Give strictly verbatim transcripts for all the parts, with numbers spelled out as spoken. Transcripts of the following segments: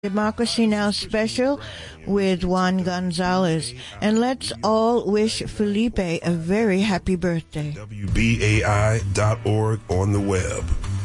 Democracy Now! Special with Juan Gonzalez. And let's all wish Felipe a very happy birthday. W B A I dot org on the web.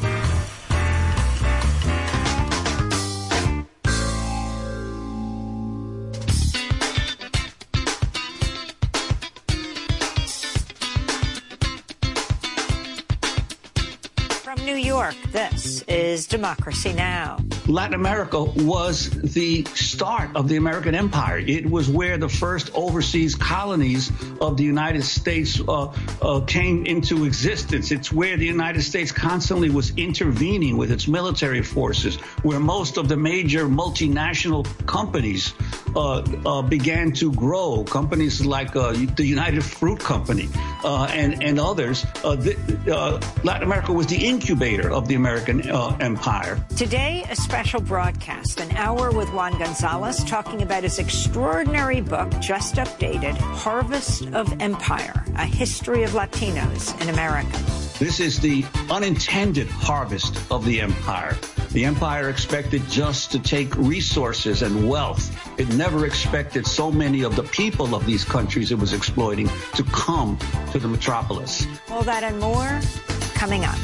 From New York, this is Democracy Now! Latin America was the start of the American empire. It was where the first overseas colonies of the United States uh, uh, came into existence. It's where the United States constantly was intervening with its military forces, where most of the major multinational companies uh, uh, began to grow. Companies like uh, the United Fruit Company uh, and, and others. Uh, the, uh, Latin America was the incubator of the American uh, empire. Today, a special broadcast, an hour with Juan Gonzalez, talking about his extraordinary book, just updated, Harvest of Empire, A History of Latinos in America. This is the unintended harvest of the empire. The empire expected just to take resources and wealth. It never expected so many of the people of these countries it was exploiting to come to the metropolis. All that and more coming up.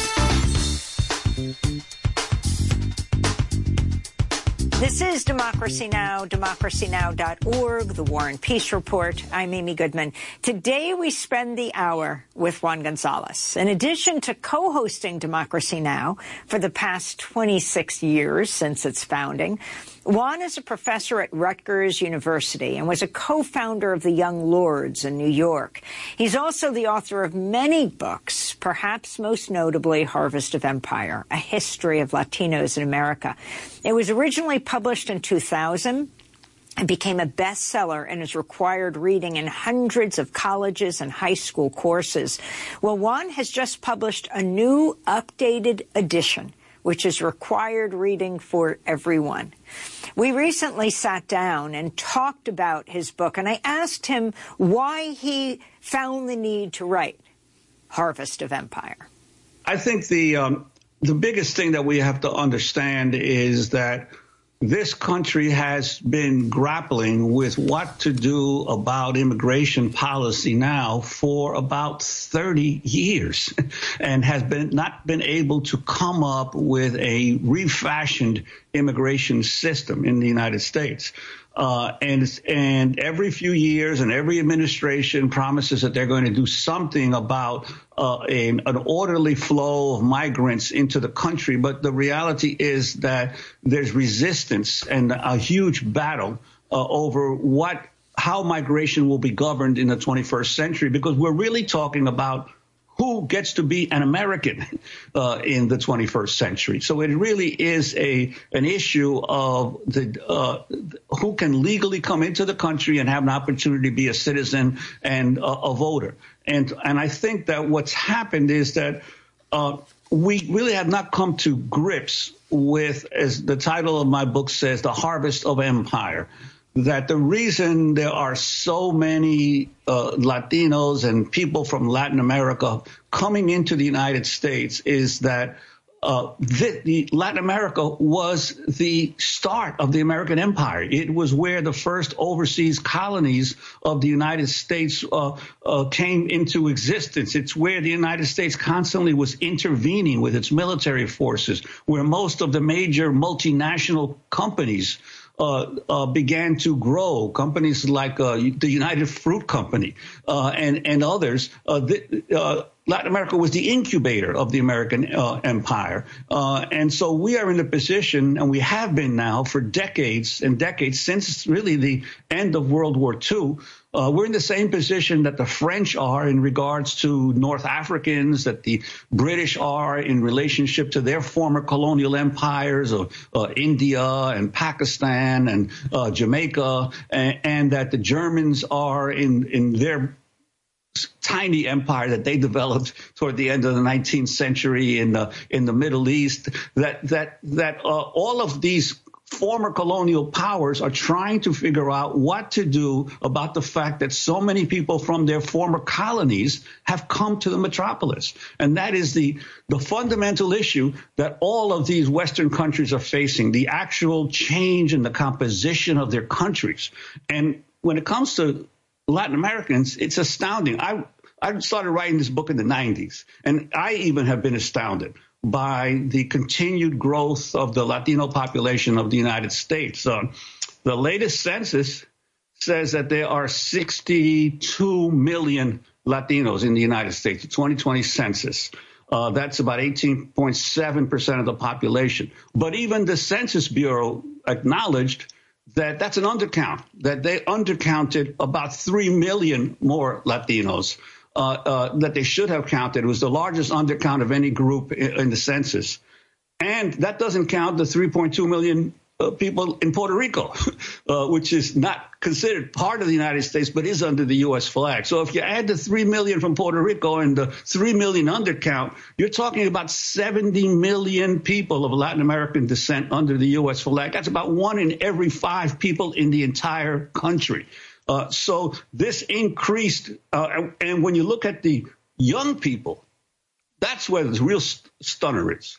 This is Democracy Now!, democracy now dot org, the War and Peace Report. I'm Amy Goodman. Today we spend the hour with Juan Gonzalez. In addition to co-hosting Democracy Now! For the past twenty-six years since its founding, Juan is a professor at Rutgers University and was a co-founder of the Young Lords in New York. He's also the author of many books, perhaps most notably Harvest of Empire, A History of Latinos in America. It was originally published in two thousand. It became a bestseller and is required reading in hundreds of colleges and high school courses. Well, Juan has just published a new updated edition, which is required reading for everyone. We recently sat down and talked about his book, and I asked him why he found the need to write Harvest of Empire. I think the um, the biggest thing that we have to understand is that this country has been grappling with what to do about immigration policy now for about thirty years and has been not been able to come up with a refashioned immigration system in the United States. Uh, and and every few years and every administration promises that they're going to do something about uh, a, an orderly flow of migrants into the country. But the reality is that there's resistance and a huge battle uh, over what how migration will be governed in the twenty-first century, because we're really talking about who gets to be an American uh, in the twenty-first century. So it really is a an issue of the uh, who can legally come into the country and have an opportunity to be a citizen and uh, a voter. And and I think that what's happened is that uh, we really have not come to grips with, as the title of my book says, the harvest of empire. That the reason there are so many uh, Latinos and people from Latin America coming into the United States is that uh, the, the Latin America was the start of the American empire. It was where the first overseas colonies of the United States uh, uh, came into existence. It's where the United States constantly was intervening with its military forces, where most of the major multinational companies Uh, uh, began to grow. Companies like uh, the United Fruit Company uh, and, and others. Uh, the, uh, Latin America was the incubator of the American uh, empire. Uh, and so we are in a position, and we have been now for decades and decades, since really the end of World War Two, Uh, we're in the same position that the French are in regards to North Africans, that the British are in relationship to their former colonial empires of uh, India and Pakistan and uh, Jamaica, and, and that the Germans are in, in their tiny empire that they developed toward the end of the nineteenth century in the in the Middle East. That that that uh, all of these former colonial powers are trying to figure out what to do about the fact that so many people from their former colonies have come to the metropolis. And that is the, the fundamental issue that all of these Western countries are facing, the actual change in the composition of their countries. And when it comes to Latin Americans, it's astounding. I, I started writing this book in the nineties, and I even have been astounded by the continued growth of the Latino population of the United States. Uh, the latest census says that there are sixty-two million Latinos in the United States, the twenty twenty census. Uh, that's about eighteen point seven percent of the population. But even the Census Bureau acknowledged that that's an undercount, that they undercounted about three million more Latinos Uh, uh, that they should have counted. It was the largest undercount of any group in, in the census. And that doesn't count the three point two million uh, people in Puerto Rico, uh, which is not considered part of the United States, but is under the U S flag. So if you add the three million from Puerto Rico and the three million undercount, you're talking about seventy million people of Latin American descent under the U S flag. That's about one in every five people in the entire country. Uh, so this increased, uh, and, and when you look at the young people, that's where the real st- stunner is.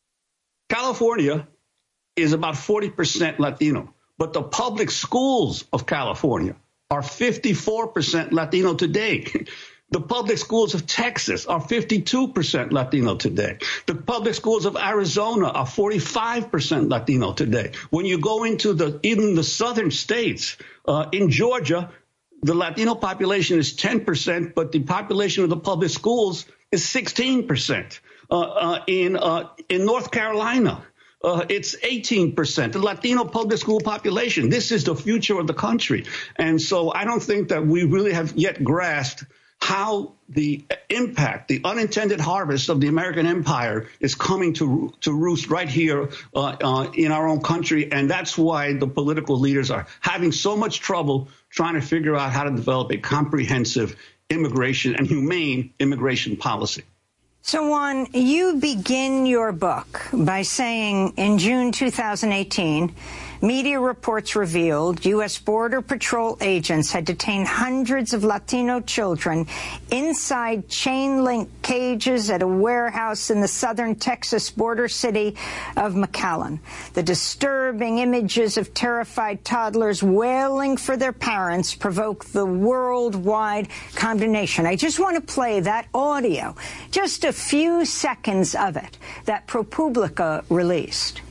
California is about forty percent Latino, but the public schools of California are fifty-four percent Latino today. The public schools of Texas are fifty-two percent Latino today. The public schools of Arizona are forty-five percent Latino today. When you go into the even the southern states, uh, in Georgia, the Latino population is ten percent, but the population of the public schools is sixteen percent. Uh, uh, in uh, in North Carolina, Uh, it's eighteen percent, the Latino public school population. This is the future of the country. And so I don't think that we really have yet grasped how the impact, the unintended harvest of the American empire is coming to to roost right here uh, uh, in our own country. And that's why the political leaders are having so much trouble trying to figure out how to develop a comprehensive immigration and humane immigration policy. So, Juan, you begin your book by saying in June two thousand eighteen, media reports revealed U S Border Patrol agents had detained hundreds of Latino children inside chain-link cages at a warehouse in the southern Texas border city of McAllen. The disturbing images of terrified toddlers wailing for their parents provoked the worldwide condemnation. I just want to play that audio, just a few seconds of it, that ProPublica released.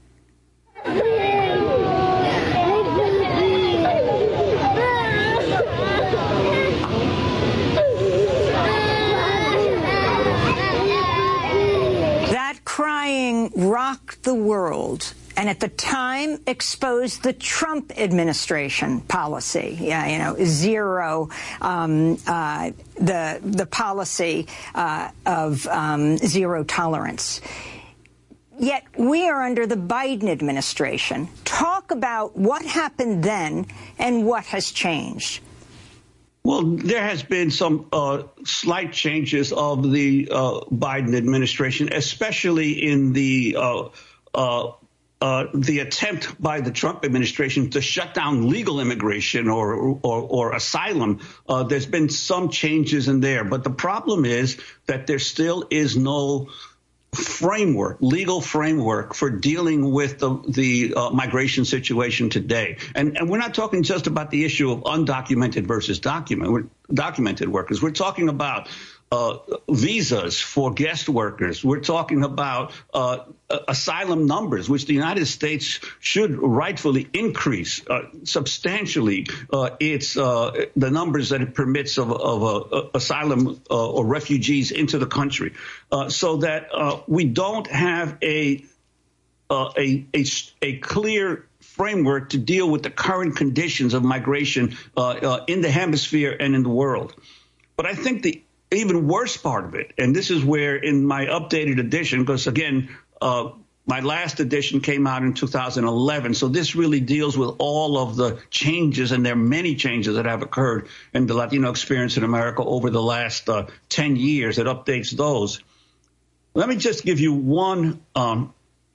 That crying rocked the world, and at the time exposed the Trump administration policy. Yeah, you know, zero, um, uh, the the policy uh, of um, zero tolerance. Yet we are under the Biden administration. Talk about what happened then and what has changed. Well, there has been some uh, slight changes of the uh, Biden administration, especially in the uh, uh, uh, the attempt by the Trump administration to shut down legal immigration or or, or asylum. Uh, there's been some changes in there, but the problem is that there still is no framework, legal framework for dealing with the, the uh, migration situation today. And, and we're not talking just about the issue of undocumented versus document, documented workers. We're talking about uh, visas for guest workers. We're talking about uh, asylum numbers, which the United States should rightfully increase uh, substantially. Uh, it's uh, the numbers that it permits of, of uh, asylum uh, or refugees into the country, uh, so that uh, we don't have a, uh, a a a clear framework to deal with the current conditions of migration uh, uh, in the hemisphere and in the world. But I think the even worse part of it, and this is where in my updated edition, because again, uh, my last edition came out in two thousand eleven, so this really deals with all of the changes, and there are many changes that have occurred in the Latino experience in America over the last uh, ten years. It updates those. Let me just give you one um,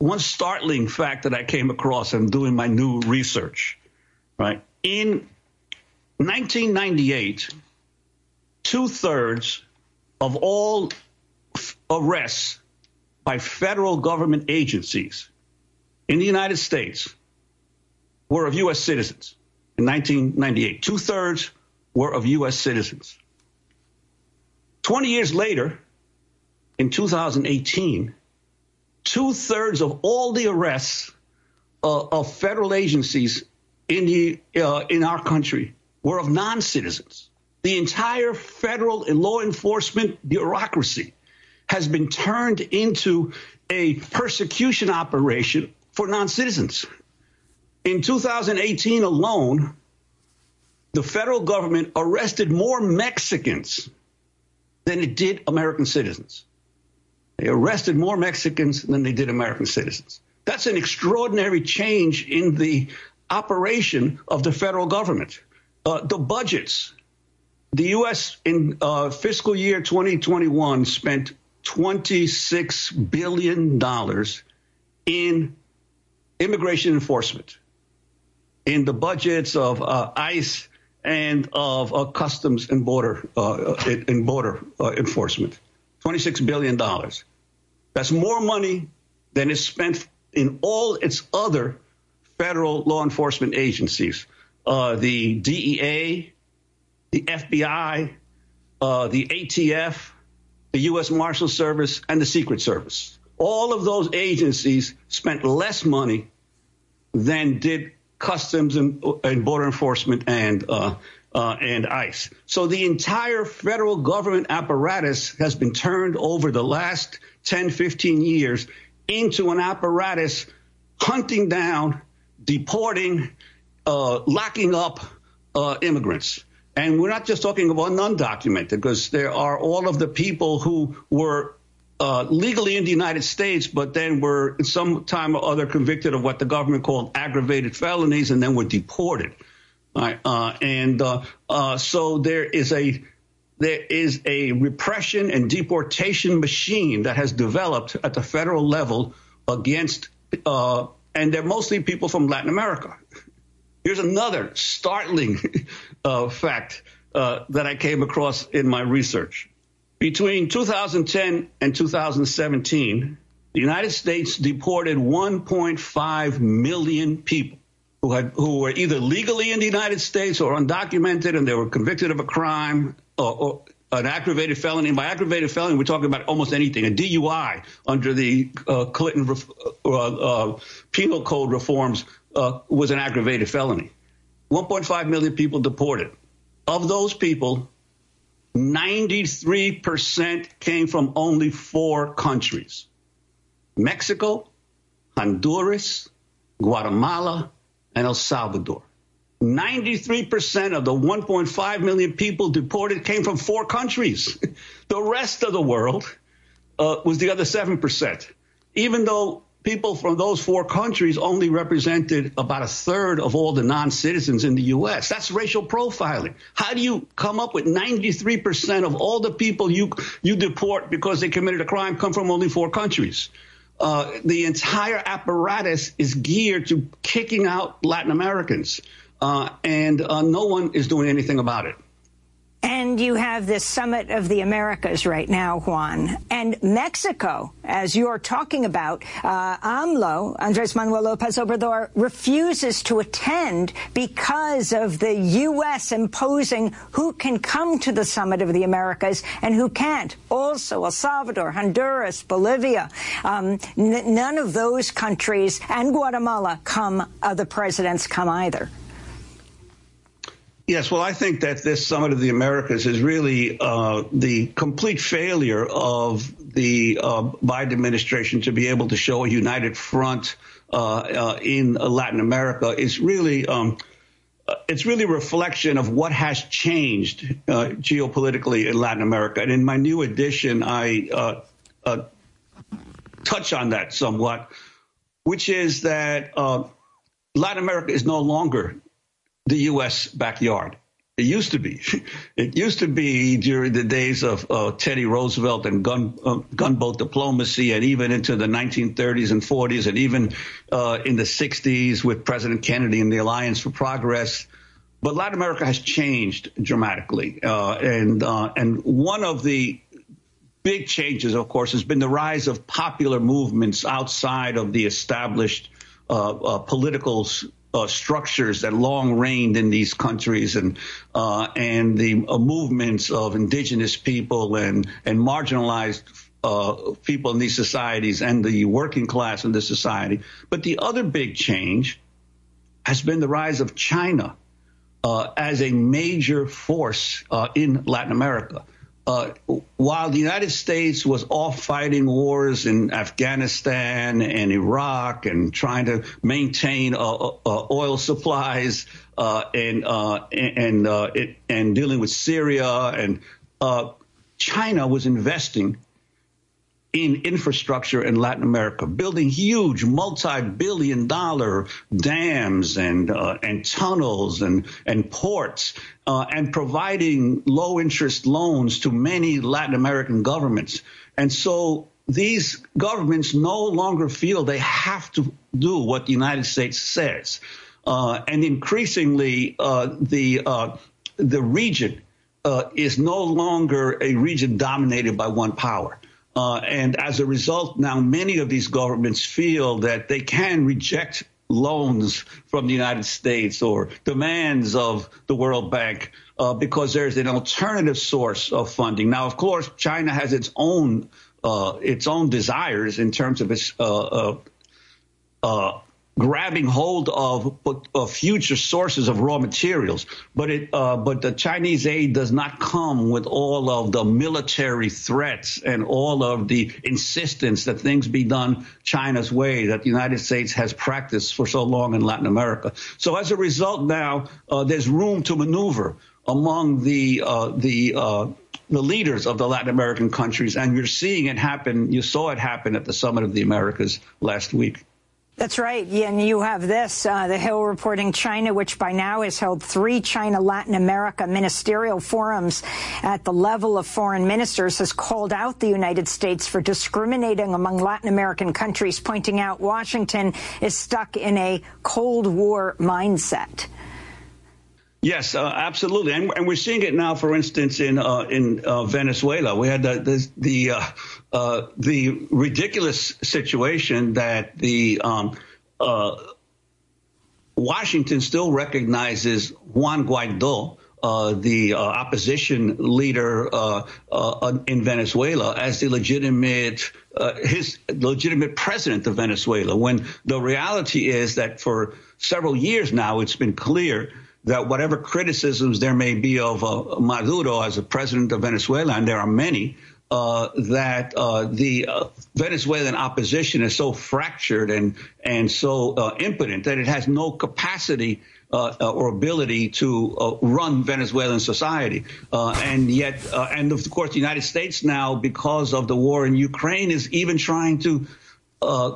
one startling fact that I came across in doing my new research, right? In nineteen ninety-eight, two-thirds of all f- arrests by federal government agencies in the United States were of U S citizens. In nineteen ninety-eight, two-thirds were of U S citizens. twenty years later, in two thousand eighteen, two-thirds of all the arrests uh, of federal agencies in the uh, in our country were of non-citizens. The entire federal law enforcement bureaucracy has been turned into a persecution operation for non-citizens. In two thousand eighteen alone, the federal government arrested more Mexicans than it did American citizens. They arrested more Mexicans than they did American citizens. That's an extraordinary change in the operation of the federal government. Uh, the budgets, the U S in uh, fiscal year twenty twenty-one spent twenty-six billion dollars in immigration enforcement, in the budgets of uh, ICE and of uh, Customs and Border uh, in border uh, enforcement, twenty-six billion dollars. That's more money than is spent in all its other federal law enforcement agencies, uh, the D E A, the F B I, uh, the A T F, the U S Marshal Service, and the Secret Service. All of those agencies spent less money than did Customs and, and Border Enforcement and uh, uh, and ICE. So the entire federal government apparatus has been turned over the last ten, fifteen years into an apparatus hunting down, deporting, uh, locking up uh, immigrants. And we're not just talking about undocumented, because there are all of the people who were Uh, legally in the United States, but then were some time or other convicted of what the government called aggravated felonies and then were deported. Right? Uh, and uh, uh, so there is a there is a repression and deportation machine that has developed at the federal level against, uh, and they're mostly people from Latin America. Here's another startling uh, fact uh, that I came across in my research. Between two thousand ten and two thousand seventeen, the United States deported one point five million people who had who were either legally in the United States or undocumented, and they were convicted of a crime or, or an aggravated felony. And by aggravated felony, we're talking about almost anything. A D U I under the uh, Clinton uh, uh, penal code reforms uh, was an aggravated felony. one point five million people deported. Of those people, ninety-three percent came from only four countries: Mexico, Honduras, Guatemala, and El Salvador. ninety-three percent of the one point five million people deported came from four countries. The rest of the world uh, was the other seven percent, even though people from those four countries only represented about a third of all the non-citizens in the U S. That's racial profiling. How do you come up with ninety-three percent of all the people you you deport because they committed a crime come from only four countries? Uh, the entire apparatus is geared to kicking out Latin Americans, uh, and uh, no one is doing anything about it. And you have this Summit of the Americas right now, Juan. And Mexico, as you're talking about, uh, AMLO, Andres Manuel Lopez Obrador, refuses to attend because of the U S imposing who can come to the Summit of the Americas and who can't. Also, El Salvador, Honduras, Bolivia, um, n- none of those countries, and Guatemala, come, uh, the presidents come either. Yes, well, I think that this Summit of the Americas is really uh, the complete failure of the uh, Biden administration to be able to show a united front uh, uh, in Latin America. It's really um, it's really a reflection of what has changed uh, geopolitically in Latin America. And in my new edition, I uh, uh, touch on that somewhat, which is that uh, Latin America is no longer the U S backyard. It used to be. It used to be during the days of uh, Teddy Roosevelt and gun uh, gunboat diplomacy, and even into the nineteen thirties and forties, and even uh, in the sixties with President Kennedy and the Alliance for Progress. But Latin America has changed dramatically, uh, and uh, and one of the big changes, of course, has been the rise of popular movements outside of the established uh, uh, political Uh, structures that long reigned in these countries, and uh, and the uh, movements of indigenous people and and marginalized uh, people in these societies and the working class in this society. But the other big change has been the rise of China uh, as a major force uh, in Latin America. Uh, while the United States was off fighting wars in Afghanistan and Iraq and trying to maintain uh, uh, oil supplies uh, and uh, and uh, it, and dealing with Syria, and uh, China was investing in infrastructure in Latin America, building huge multi-billion dollar dams and uh, and tunnels and and ports, uh, and providing low interest loans to many Latin American governments. And so these governments no longer feel they have to do what the United States says. Uh, and increasingly, uh, the uh, the region uh, is no longer a region dominated by one power. Uh, and as a result, now many of these governments feel that they can reject loans from the United States or demands of the World Bank uh, because there's an alternative source of funding. Now, of course, China has its own uh, its own desires in terms of its uh, uh, uh, grabbing hold of, of future sources of raw materials. But it, uh, but the Chinese aid does not come with all of the military threats and all of the insistence that things be done China's way that the United States has practiced for so long in Latin America. So as a result, now uh, there's room to maneuver among the uh, the uh, the leaders of the Latin American countries, and you're seeing it happen. You saw it happen at the Summit of the Americas last week. That's right. Yeah, and you have this, uh, The Hill reporting China, which by now has held three China-Latin America ministerial forums at the level of foreign ministers, has called out the United States for discriminating among Latin American countries, pointing out Washington is stuck in a Cold War mindset. Yes, uh, absolutely, and, and we're seeing it now. For instance, in uh, in uh, Venezuela, we had the the the, uh, uh, the ridiculous situation that the um, uh, Washington still recognizes Juan Guaido, uh, the uh, opposition leader uh, uh, in Venezuela, as the legitimate uh, his legitimate president of Venezuela. When the reality is that for several years now, it's been clear that whatever criticisms there may be of uh, Maduro as a president of Venezuela, and there are many, uh, that uh, the uh, Venezuelan opposition is so fractured and and so uh, impotent that it has no capacity uh, or ability to uh, run Venezuelan society. Uh, and yet, uh, and of course, the United States now, because of the war in Ukraine, is even trying to uh,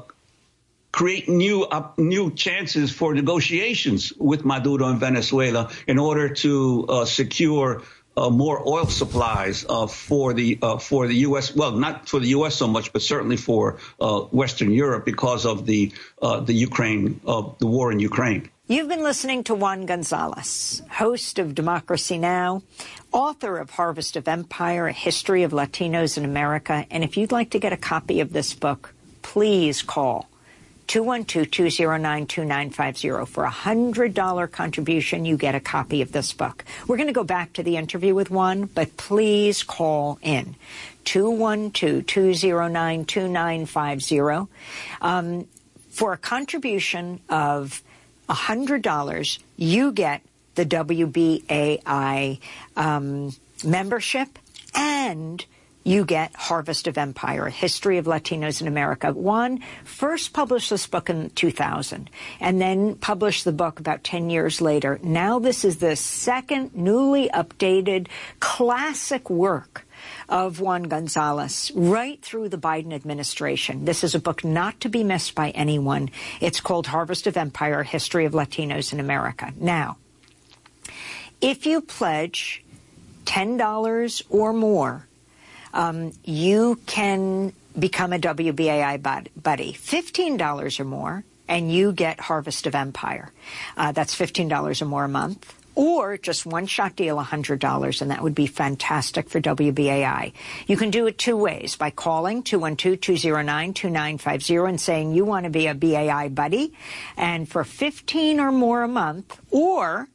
create new uh, new chances for negotiations with Maduro in Venezuela in order to uh, secure uh, more oil supplies uh, for the uh, for the U S. Well, not for the U S so much, but certainly for uh, Western Europe because of the uh, the Ukraine of uh, the war in Ukraine. You've been listening to Juan Gonzalez, host of Democracy Now!, author of Harvest of Empire, A History of Latinos in America. And if you'd like to get a copy of this book, please call two one two, two zero nine, two nine five zero. For a one hundred dollar contribution, you get a copy of this book. We're going to go back to the interview with Juan, but please call in. two one two, two zero nine, two nine five zero. Um, for a contribution of one hundred dollars, you get the W B A I um, membership, and you get Harvest of Empire, A History of Latinos in America. Juan first published this book in two thousand and then published the book about ten years later. Now this is the second newly updated classic work of Juan Gonzalez right through the Biden administration. This is a book not to be missed by anyone. It's called Harvest of Empire, A History of Latinos in America. Now, If you pledge ten dollars or more, um, you can become a W B A I buddy. fifteen dollars or more, and you get Harvest of Empire. Uh, that's fifteen dollars or more a month. Or just one-shot deal, one hundred dollars, and that would be fantastic for W B A I. You can do it two ways, by calling two one two, two zero nine, two nine five zero and saying you want to be a B A I buddy, and for fifteen dollars or more a month, or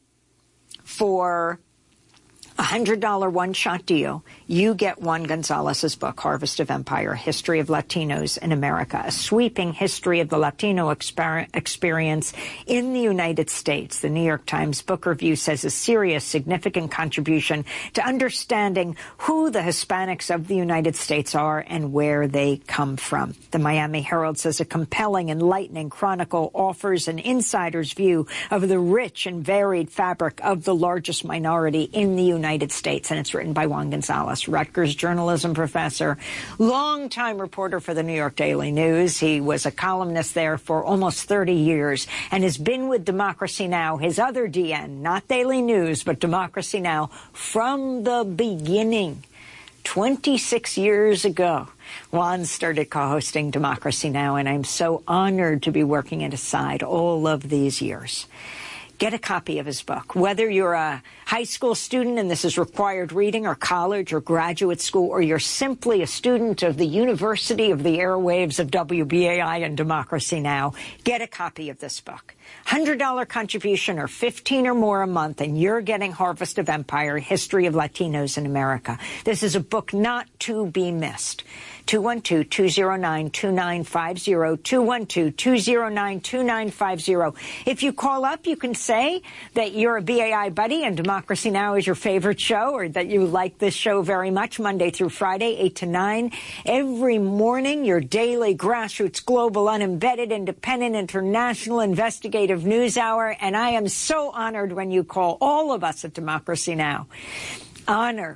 for a one hundred dollar one-shot deal, you get Juan Gonzalez's book, Harvest of Empire, History of Latinos in America, a sweeping history of the Latino exper experience in the United States. The New York Times Book Review says a serious, significant contribution to understanding who the Hispanics of the United States are and where they come from. The Miami Herald says a compelling, enlightening chronicle offers an insider's view of the rich and varied fabric of the largest minority in the United States, and it's written by Juan Gonzalez, Rutgers journalism professor, longtime reporter for the New York Daily News. He was a columnist there for almost thirty years and has been with Democracy Now!, his other D N, not Daily News, but Democracy Now!, from the beginning. twenty-six years ago, Juan started co-hosting Democracy Now!, and I'm so honored to be working at his side all of these years. Get a copy of his book. Whether you're a high school student and this is required reading, or college or graduate school, or you're simply a student of the University of the Airwaves of W B A I and Democracy Now!, get a copy of this book. one hundred dollar contribution or fifteen or more a month, and you're getting Harvest of Empire, History of Latinos in America. This is a book not to be missed. two one two, two zero nine, two nine five zero, two one two, two zero nine, two nine five zero. If you call up, you can say that you're a B A I buddy and Democracy Now! Is your favorite show, or that you like this show very much, Monday through Friday, eight to nine. Every morning, your daily grassroots, global, unembedded, independent, international, investigative news hour. And I am so honored when you call, all of us at Democracy Now! Honor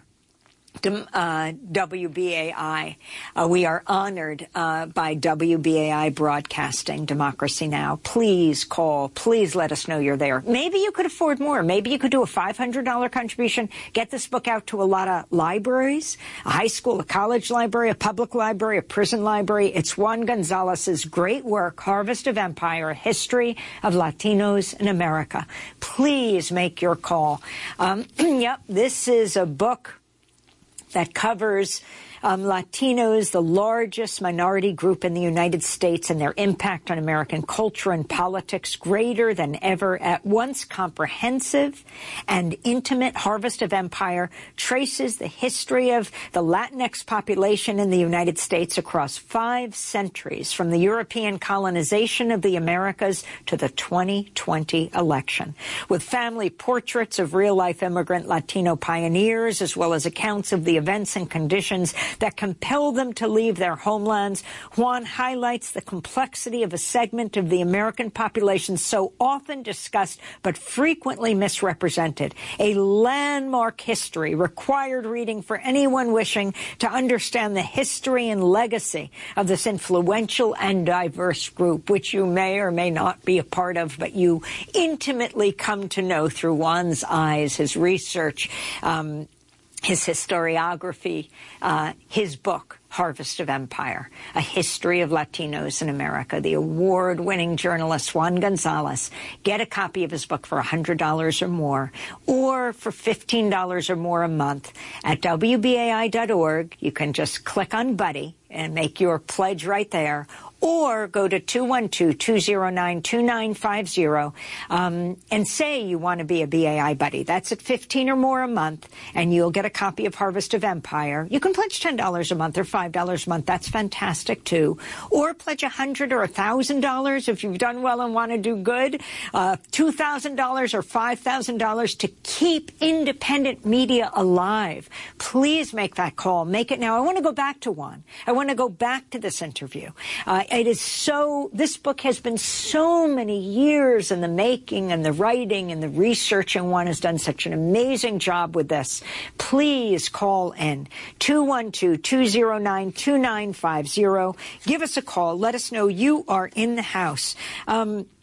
Uh, W B A I. Uh, we are honored uh, by W B A I Broadcasting, Democracy Now! Please call. Please let us know you're there. Maybe you could afford more. Maybe you could do a five hundred dollar contribution. Get this book out to a lot of libraries, a high school, a college library, a public library, a prison library. It's Juan Gonzalez's great work, Harvest of Empire, History of Latinos in America. Please make your call. Um, yep, this is a book that covers um, Latinos, the largest minority group in the United States, and their impact on American culture and politics, greater than ever. At once comprehensive and intimate, Harvest of Empire traces the history of the Latinx population in the United States across five centuries, from the European colonization of the Americas to the twenty twenty election, with family portraits of real-life immigrant Latino pioneers, as well as accounts of the events and conditions that compel them to leave their homelands. Juan highlights the complexity of a segment of the American population so often discussed but frequently misrepresented. A landmark history, required reading for anyone wishing to understand the history and legacy of this influential and diverse group, which you may or may not be a part of, but you intimately come to know through Juan's eyes, his research, um, his historiography, uh, his book, Harvest of Empire, A History of Latinos in America. The award-winning journalist Juan Gonzalez. Get a copy of his book for one hundred dollars or more, or for fifteen dollars or more a month at W B A I dot org. You can just click on Buddy and make your pledge right there, or go to two one two, two zero nine, two nine five zero um, and say you want to be a B A I buddy. That's at fifteen or more a month, and you'll get a copy of Harvest of Empire. You can pledge ten dollars a month or five dollars a month. That's fantastic, too. Or pledge one hundred dollars or one thousand dollars if you've done well and want to do good. Uh, two thousand dollars or five thousand dollars to keep independent media alive. Please make that call. Make it now. I want to go back to Juan. I want to go back to this interview. Uh, it is so, this book has been so many years in the making, and the writing and the research, and Juan has done such an amazing job with this. Please call in two one two, two zero nine, two nine five zero. Give us a call. Let us know you are in the house. Um,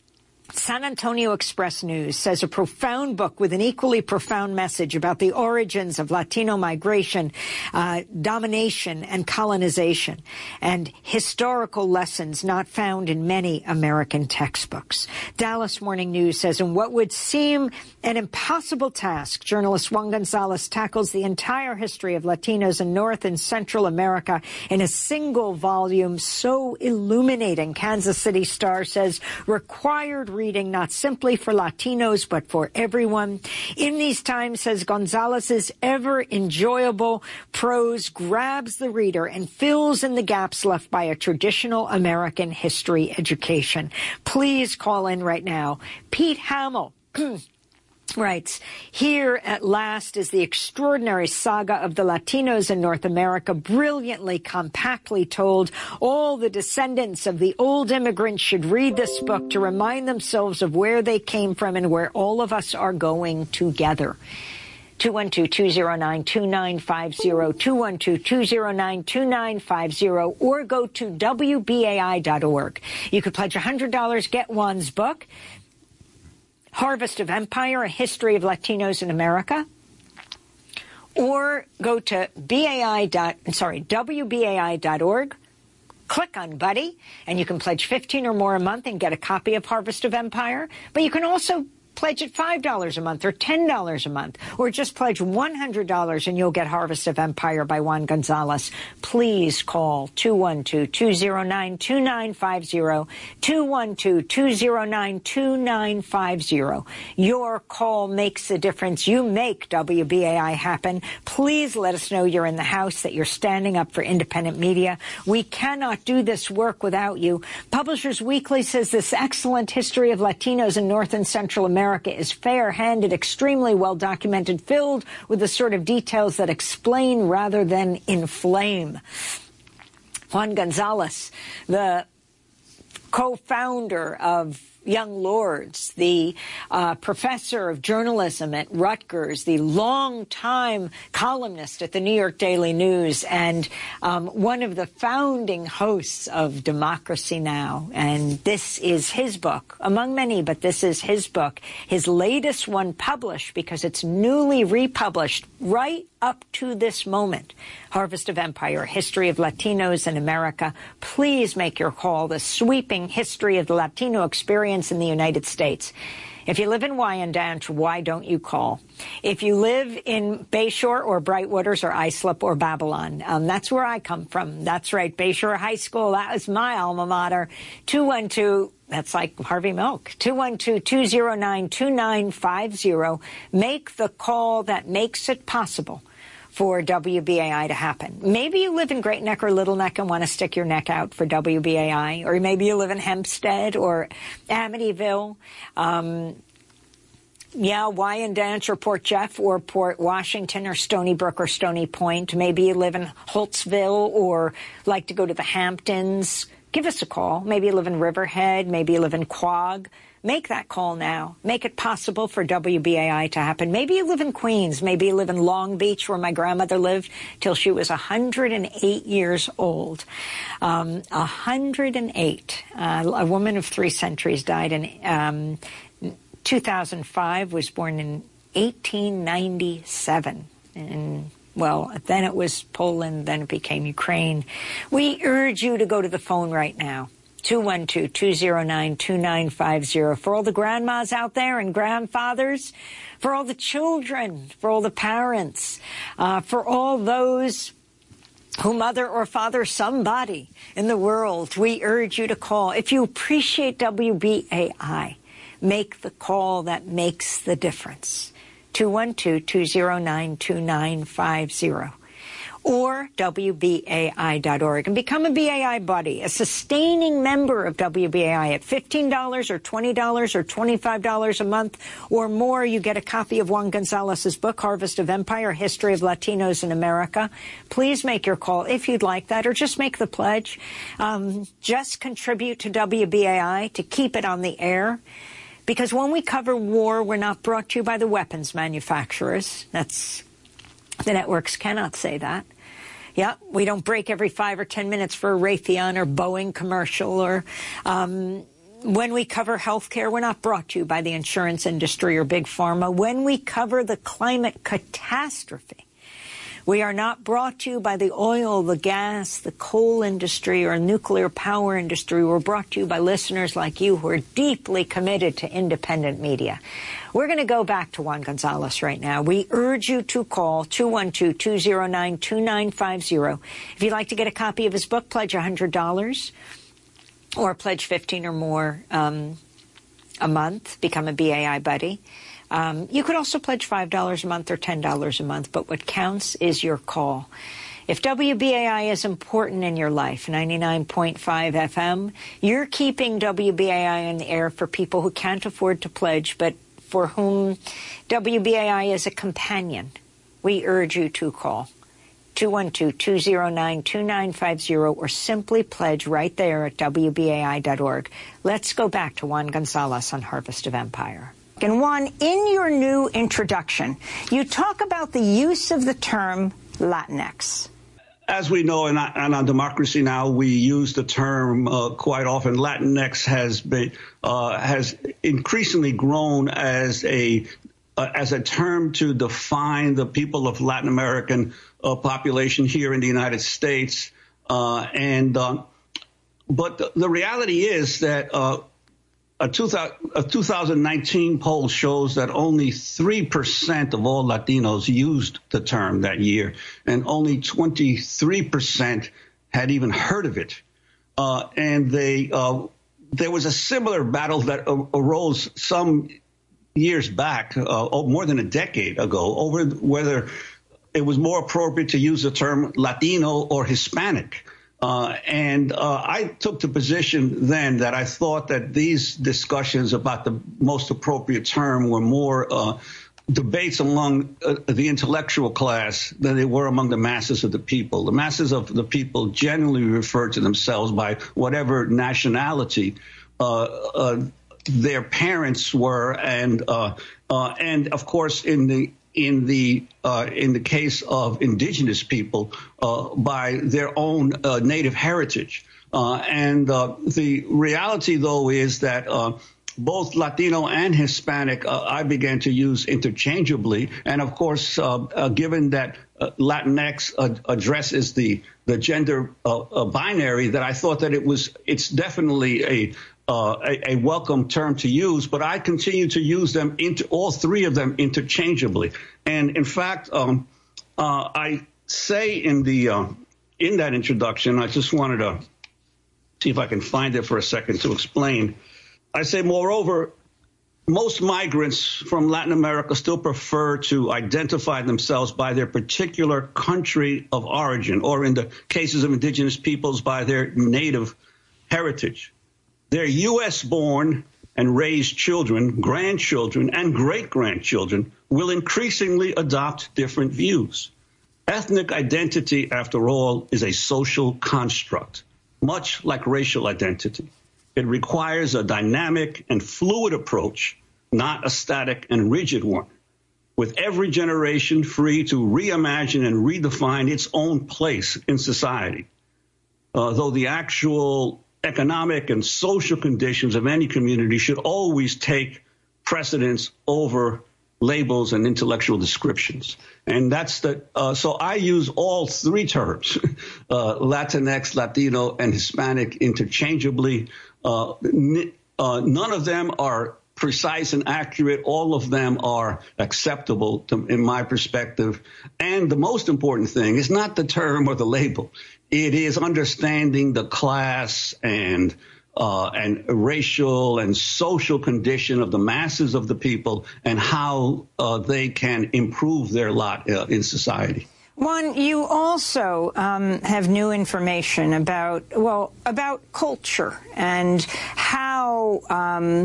San Antonio Express News says a profound book with an equally profound message about the origins of Latino migration, uh, domination and colonization, and historical lessons not found in many American textbooks. Dallas Morning News says in what would seem an impossible task, journalist Juan Gonzalez tackles the entire history of Latinos in North and Central America in a single volume so illuminating. Kansas City Star says required reading not simply for Latinos but for everyone. In these times, says Gonzalez's ever enjoyable prose grabs the reader and fills in the gaps left by a traditional American history education. Please call in right now. Pete Hamill writes, here at last is the extraordinary saga of the Latinos in North America, brilliantly, compactly told. All the descendants of the old immigrants should read this book to remind themselves of where they came from and where all of us are going together. two one two, two zero nine, two nine five zero, two one two, two zero nine, two nine five zero, or go to W B A I dot org. You could pledge one hundred dollars, get Juan's book, Harvest of Empire, A History of Latinos in America, or go to B A I dot, sorry, W B A I dot org, click on Buddy, and you can pledge fifteen or more a month and get a copy of Harvest of Empire. But you can also pledge at five dollars a month or ten dollars a month, or just pledge one hundred dollars and you'll get Harvest of Empire by Juan Gonzalez. Please call two one two, two zero nine, two nine five zero, two one two, two zero nine, two nine five zero. Your call makes a difference. You make W B A I happen. Please let us know you're in the house, that you're standing up for independent media. We cannot do this work without you. Publishers Weekly says this excellent history of Latinos in North and Central America America is fair-handed, extremely well-documented, filled with the sort of details that explain rather than inflame. Juan Gonzalez, the co-founder of Young Lords, the uh, professor of journalism at Rutgers, the longtime columnist at the New York Daily News, and um, one of the founding hosts of Democracy Now! And this is his book, among many, but this is his book, his latest one published because it's newly republished right up to this moment. Harvest of Empire, History of Latinos in America. Please make your call. The sweeping history of the Latino experience in the United States. If you live in Wyandanch, why don't you call? If you live in Bayshore or Brightwaters or Islip or Babylon, um, that's where I come from. That's right, Bayshore High School. That was my alma mater. two one two, that's like Harvey Milk. two one two, two zero nine, two nine five zero. Make the call that makes it possible for W B A I to happen. Maybe you live in Great Neck or Little Neck and want to stick your neck out for W B A I, or maybe you live in Hempstead or Amityville. Um, yeah, Wyandanch or Port Jeff or Port Washington or Stony Brook or Stony Point. Maybe you live in Holtzville or like to go to the Hamptons. Give us a call. Maybe you live in Riverhead. Maybe you live in Quogue. Make that call now. Make it possible for W B A I to happen. Maybe you live in Queens. Maybe you live in Long Beach, where my grandmother lived till she was one hundred eight years old. Um, one hundred eight. Uh, a woman of three centuries died in um, two thousand five, was born in eighteen ninety-seven. And well, then it was Poland, then it became Ukraine. We urge you to go to the phone right now. two one two, two zero nine, two nine five zero. For all the grandmas out there and grandfathers, for all the children, for all the parents, uh, for all those who mother or father somebody in the world, we urge you to call. If you appreciate W B A I, make the call that makes the difference. two one two, two zero nine, two nine five zero. Or W B A I dot org, and become a B A I buddy, a sustaining member of W B A I at fifteen dollars or twenty dollars or twenty-five dollars a month or more. You get a copy of Juan Gonzalez's book, Harvest of Empire, History of Latinos in America. Please make your call if you'd like that, or just make the pledge. Um, just contribute to W B A I to keep it on the air. Because when we cover war, we're not brought to you by the weapons manufacturers. That's The networks cannot say that. Yeah, we don't break every five or ten minutes for a Raytheon or Boeing commercial or um, when we cover healthcare, we're not brought to you by the insurance industry or big pharma. When we cover the climate catastrophe, we are not brought to you by the oil, the gas, the coal industry, or nuclear power industry. We're brought to you by listeners like you who are deeply committed to independent media. We're going to go back to Juan Gonzalez right now. We urge you to call two one two, two zero nine, two nine five zero. If you'd like to get a copy of his book, pledge one hundred dollars or pledge fifteen or more um, a month. Become a B A I buddy. Um, you could also pledge five dollars a month or ten dollars a month, but what counts is your call. If W B A I is important in your life, ninety-nine point five F M, you're keeping W B A I in the air for people who can't afford to pledge, but for whom W B A I is a companion. We urge you to call two one two, two zero nine, two nine five zero or simply pledge right there at W B A I dot org. Let's go back to Juan Gonzalez on Harvest of Empire. And Juan, in your new introduction, you talk about the use of the term Latinx. As we know, and on, on Democracy Now!, we use the term uh, quite often. Latinx has been uh, has increasingly grown as a uh, as a term to define the people of Latin American uh, population here in the United States. Uh, and uh, but the, the reality is that. Uh, A two thousand nineteen poll shows that only three percent of all Latinos used the term that year, and only twenty-three percent had even heard of it. Uh, and they, uh, there was a similar battle that arose some years back, uh, more than a decade ago, over whether it was more appropriate to use the term Latino or Hispanic. Uh, and uh, I took the position then that I thought that these discussions about the most appropriate term were more uh, debates among uh, the intellectual class than they were among the masses of the people. The masses of the people generally refer to themselves by whatever nationality uh, uh, their parents were, and uh, uh, and of course in the in the uh, in the case of indigenous people uh, by their own uh, native heritage. Uh, and uh, the reality, though, is that uh, both Latino and Hispanic uh, I began to use interchangeably. And, of course, uh, uh, given that uh, Latinx uh, addresses the the gender uh, uh, binary, that I thought that it was it's definitely a Uh, a, a welcome term to use, but I continue to use them, into all three of them interchangeably. And in fact, um, uh, I say in the uh, in that introduction, I just wanted to see if I can find it for a second to explain. I say, moreover, most migrants from Latin America still prefer to identify themselves by their particular country of origin, or in the cases of indigenous peoples, by their native heritage. Their U S born and raised children, grandchildren, and great-grandchildren will increasingly adopt different views. Ethnic identity, after all, is a social construct, much like racial identity. It requires a dynamic and fluid approach, not a static and rigid one, with every generation free to reimagine and redefine its own place in society. Uh, though the actual economic and social conditions of any community should always take precedence over labels and intellectual descriptions. And that's the, uh, so I use all three terms, uh, Latinx, Latino, and Hispanic interchangeably. Uh, n- uh, none of them are precise and accurate. All of them are acceptable to, in my perspective. And the most important thing is not the term or the label. It is understanding the class and uh, and racial and social condition of the masses of the people and how uh, they can improve their lot uh, in society. Juan, you also um, have new information about, well, about culture and how um,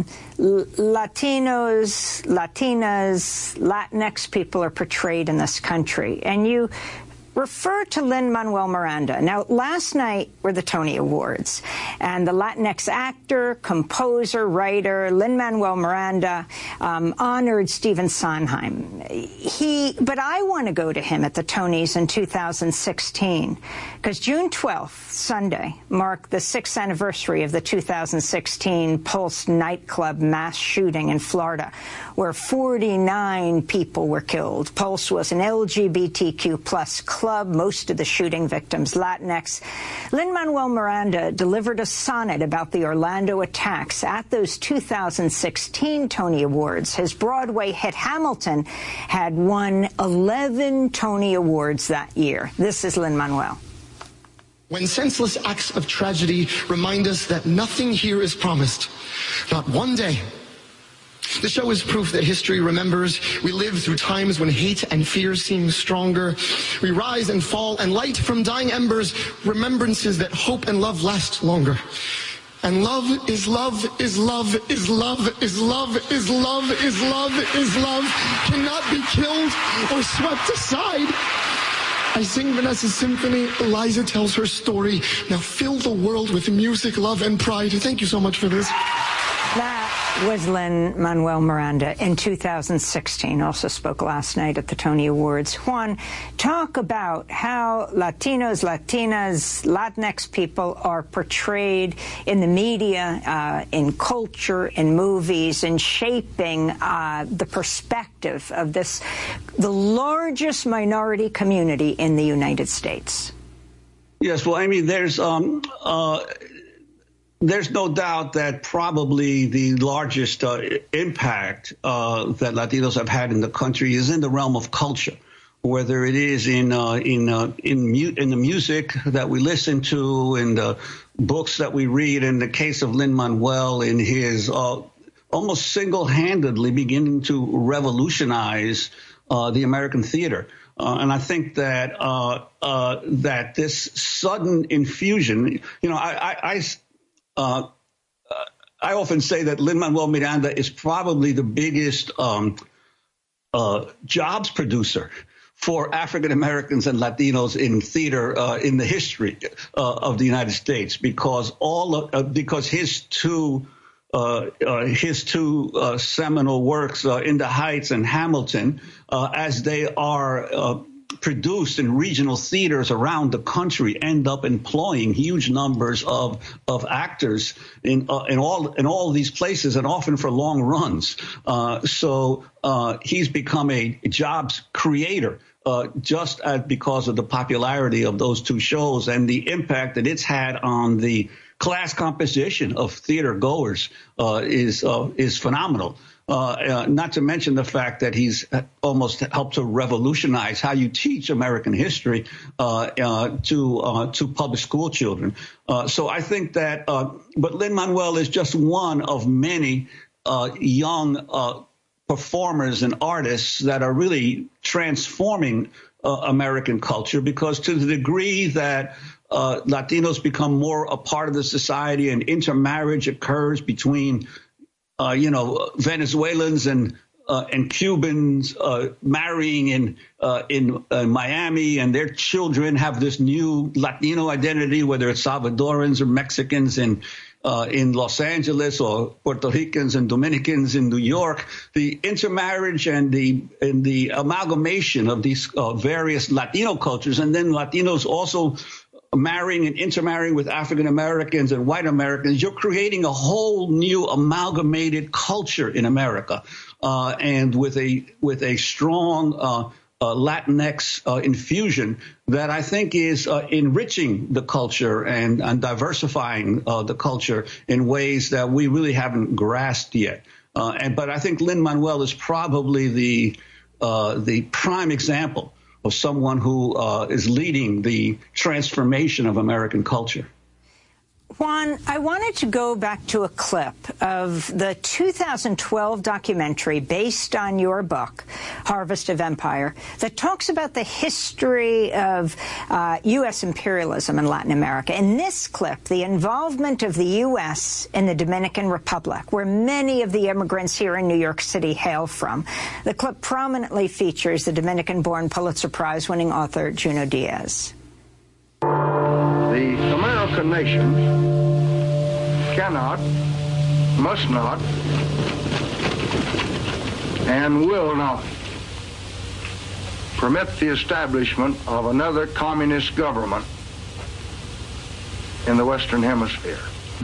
Latinos, Latinas, Latinx people are portrayed in this country. And you refer to Lin-Manuel Miranda. Now, last night were the Tony Awards, and the Latinx actor, composer, writer, Lin-Manuel Miranda um, honored Stephen Sondheim. He, but I want to go to him at the Tonys in two thousand sixteen, because June twelfth, Sunday, marked the sixth anniversary of the two thousand sixteen Pulse nightclub mass shooting in Florida, where forty-nine people were killed. Pulse was an L G B T Q plus club, most of the shooting victims Latinx. Lin-Manuel Miranda delivered a sonnet about the Orlando attacks at those two thousand sixteen Tony Awards. His Broadway hit Hamilton had won eleven Tony Awards that year. This is Lin-Manuel. When senseless acts of tragedy remind us that nothing here is promised, not one day. The show is proof that history remembers. We live through times when hate and fear seem stronger. We rise and fall and light from dying embers, remembrances that hope and love last longer. And love is love is love is love is love is love is love is love cannot be killed or swept aside. I sing Vanessa's symphony. Eliza tells her story. Now fill the world with music, love, and pride. Thank you so much for this. That was Lin-Manuel Miranda in two thousand sixteen, also spoke last night at the Tony Awards. Juan, talk about how Latinos, Latinas, Latinx people are portrayed in the media, uh, in culture, in movies, in shaping uh, the perspective of this, the largest minority community in the United States. Yes, well, I mean, there's... Um, uh, There's no doubt that probably the largest uh, impact uh, that Latinos have had in the country is in the realm of culture, whether it is in uh, in uh, in, mu in the music that we listen to, in the books that we read. In the case of Lin-Manuel, in his uh, almost single-handedly beginning to revolutionize uh, the American theater. Uh, and I think that uh, uh, that this sudden infusion, you know, I, I, I Uh, I often say that Lin-Manuel Miranda is probably the biggest um, uh, jobs producer for African Americans and Latinos in theater uh, in the history uh, of the United States, because all of, uh, because his two uh, uh, his two uh, seminal works, uh, In the Heights and Hamilton, uh, as they are uh, produced in regional theaters around the country, end up employing huge numbers of of actors in uh, in all in all these places, and often for long runs. Uh, so uh, he's become a jobs creator, uh, just as because of the popularity of those two shows and the impact that it's had on the class composition of theater goers uh, is uh, is phenomenal. Uh, uh, not to mention the fact that he's almost helped to revolutionize how you teach American history uh, uh, to uh, to public school children. Uh, so I think that, uh, but Lin-Manuel is just one of many uh, young uh, performers and artists that are really transforming uh, American culture, because to the degree that uh, Latinos become more a part of the society and intermarriage occurs between Uh, you know, Venezuelans and uh, and Cubans uh, marrying in uh, in uh, Miami, and their children have this new Latino identity, whether it's Salvadorans or Mexicans in uh, in Los Angeles, or Puerto Ricans and Dominicans in New York. The intermarriage and the and the amalgamation of these uh, various Latino cultures, and then Latinos also marrying and intermarrying with African Americans and white Americans, you're creating a whole new amalgamated culture in America, uh, and with a with a strong uh, uh, Latinx uh, infusion that I think is uh, enriching the culture and, and diversifying uh, the culture in ways that we really haven't grasped yet. Uh, and but I think Lin-Manuel is probably the uh, the prime example of someone who uh, is leading the transformation of American culture. Juan, I wanted to go back to a clip of the two thousand twelve documentary based on your book, Harvest of Empire, that talks about the history of uh, U S imperialism in Latin America. In this clip, the involvement of the U S in the Dominican Republic, where many of the immigrants here in New York City hail from. The clip prominently features the Dominican-born Pulitzer Prize-winning author Junot Díaz. The American nation cannot, must not and will not permit the establishment of another communist government in the Western Hemisphere.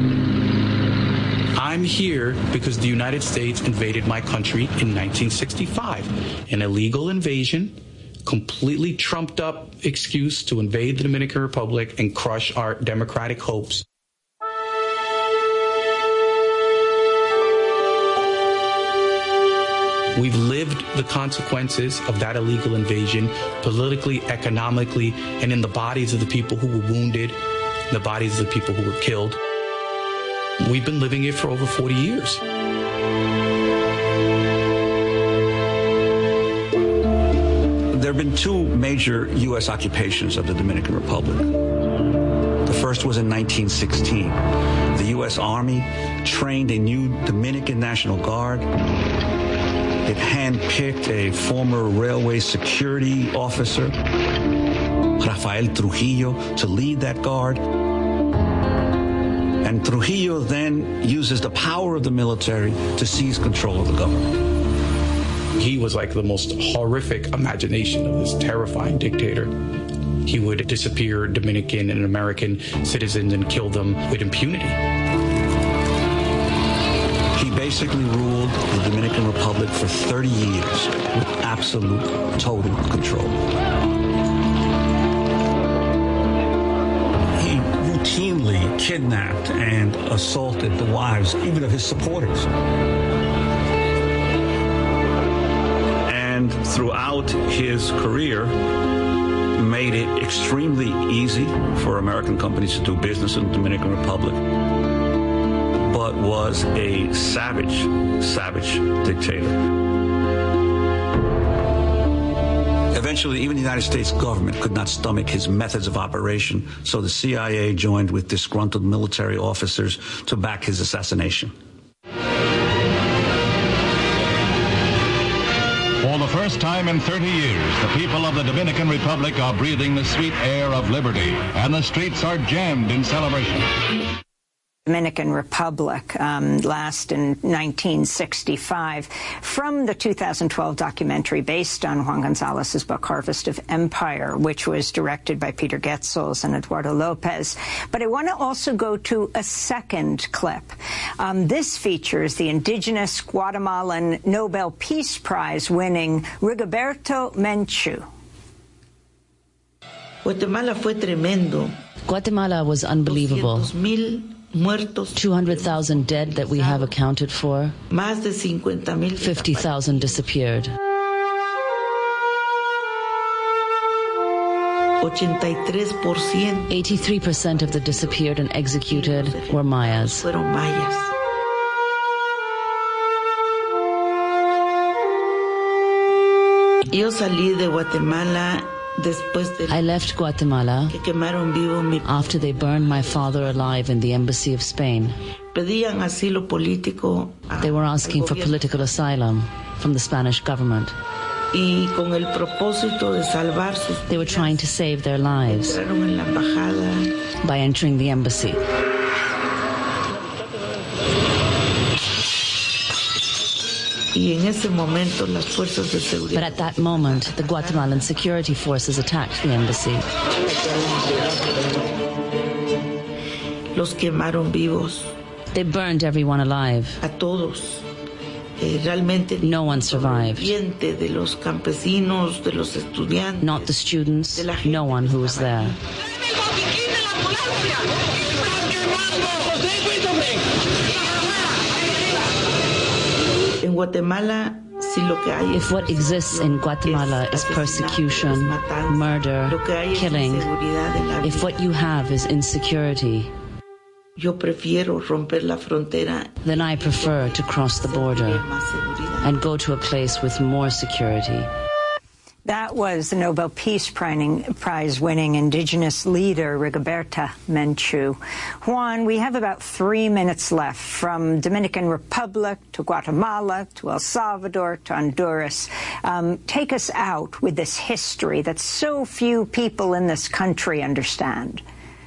I'm here because the United States invaded my country in nineteen sixty-five. An illegal invasion, completely trumped up excuse to invade the Dominican Republic and crush our democratic hopes. We've lived the consequences of that illegal invasion politically, economically, and in the bodies of the people who were wounded, the bodies of the people who were killed. We've been living it for over forty years. There have been two major U S occupations of the Dominican Republic. The first was in nineteen sixteen. The U S Army trained a new Dominican National Guard. It handpicked a former railway security officer, Rafael Trujillo, to lead that guard. And Trujillo then uses the power of the military to seize control of the government. He was like the most horrific imagination of this terrifying dictator. He would disappear Dominican and American citizens and kill them with impunity. He basically ruled the Dominican Republic for thirty years with absolute, total control. He routinely kidnapped and assaulted the wives, even of his supporters. And throughout his career, made it extremely easy for American companies to do business in the Dominican Republic, but was a savage, savage dictator. Eventually, even the United States government could not stomach his methods of operation, so the C I A joined with disgruntled military officers to back his assassination. For the first time in thirty years, the people of the Dominican Republic are breathing the sweet air of liberty, and the streets are jammed in celebration. Dominican Republic, um, last in nineteen sixty-five, from the two thousand twelve documentary based on Juan Gonzalez's book, Harvest of Empire, which was directed by Peter Getzels and Eduardo Lopez. But I want to also go to a second clip. Um, this features the indigenous Guatemalan Nobel Peace Prize winning Rigoberto Menchú. Guatemala fue tremendo. Guatemala was unbelievable. two hundred thousand dead that we have accounted for. fifty thousand disappeared. eighty-three percent of the disappeared and executed were Mayas. Yo salí de Guatemala I left Guatemala after they burned my father alive in the embassy of Spain. They were asking for political asylum from the Spanish government. They were trying to save their lives by entering the embassy. But at that moment, the Guatemalan security forces attacked the embassy. Los quemaron vivos. They burned everyone alive. A todos. Eh, realmente no one survived. De los campesinos, de los estudiantes, not the students, no one who was there. In Guatemala, if what exists in Guatemala is persecution, murder, killing, if what you have is insecurity, then I prefer to cross the border and go to a place with more security. That was the Nobel Peace Prize-winning indigenous leader, Rigoberta Menchú. Juan, we have about three minutes left, from Dominican Republic to Guatemala to El Salvador to Honduras. Um, take us out with this history that so few people in this country understand.